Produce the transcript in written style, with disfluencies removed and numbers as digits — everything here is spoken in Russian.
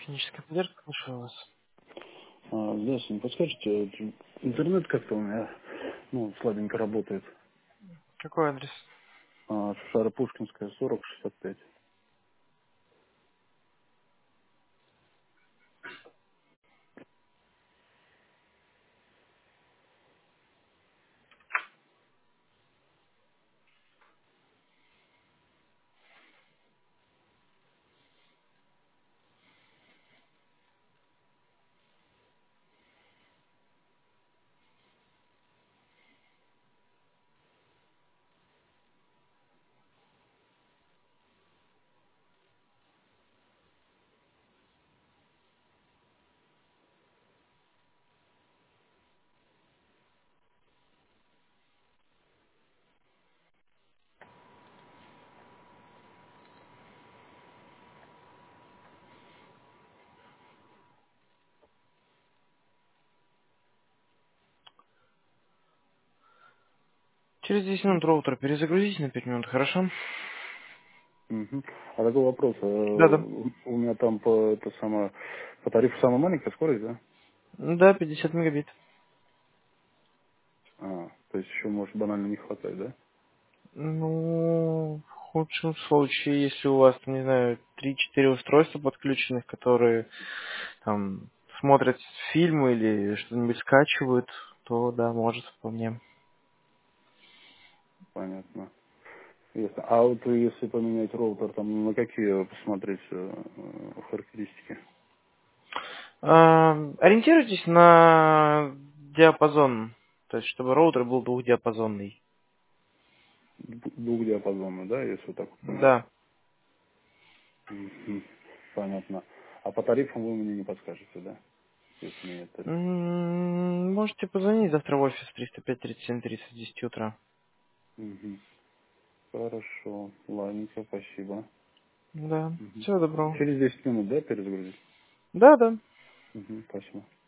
Техническая поддержка, слушаю вас. Здравствуйте, не подскажете, интернет как-то у меня, слабенько работает. Какой адрес? Шаро-Пушкинская, 4065. Через 10 минут роутер перезагрузите на 5 минут, хорошо? Мгм. А такой вопрос, Да-да. у меня там по тарифу самая маленькая скорость, да? Да, 50 мегабит. То есть еще может банально не хватать, да? Ну, в худшем случае, если у вас, там, не знаю, 3-4 устройства подключенных, которые там смотрят фильмы или что-нибудь скачивают, то да, может вполне. Понятно. Ясно. А вот если поменять роутер, там на какие посмотреть характеристики? Ориентируйтесь на диапазон, то есть чтобы роутер был двухдиапазонный. Двухдиапазонный, да, если вот так вот поменять? Да. Мгм. Понятно. А по тарифам вы мне не подскажете, да? Если менять тариф. Можете позвонить завтра в офис 305-37-30 с 10 утра. Мгм. Хорошо. Ладненько, спасибо. Да. Мгм. Всего доброго. Через 10 минут, да, перезагрузить? Да, да. Мгм. Спасибо.